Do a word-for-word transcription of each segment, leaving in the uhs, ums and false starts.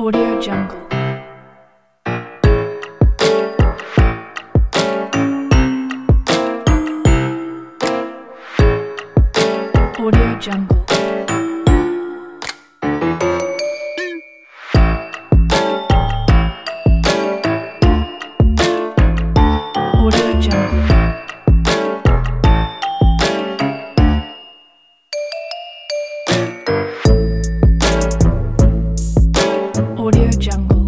Audio Jungle. Audio Jungle. Audio Jungle. Audio Jungle.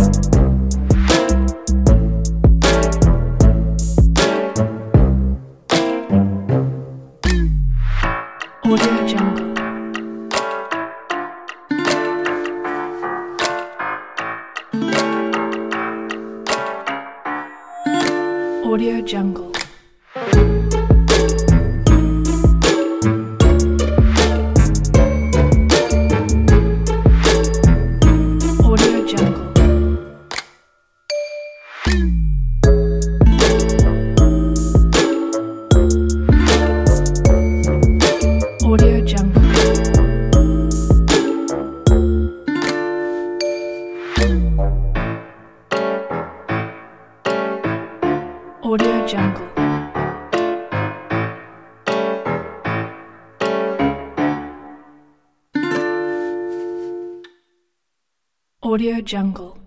Audio Jungle. Audio Jungle. Audio Jungle. Audio Jungle. Audio Jungle. Audio Jungle.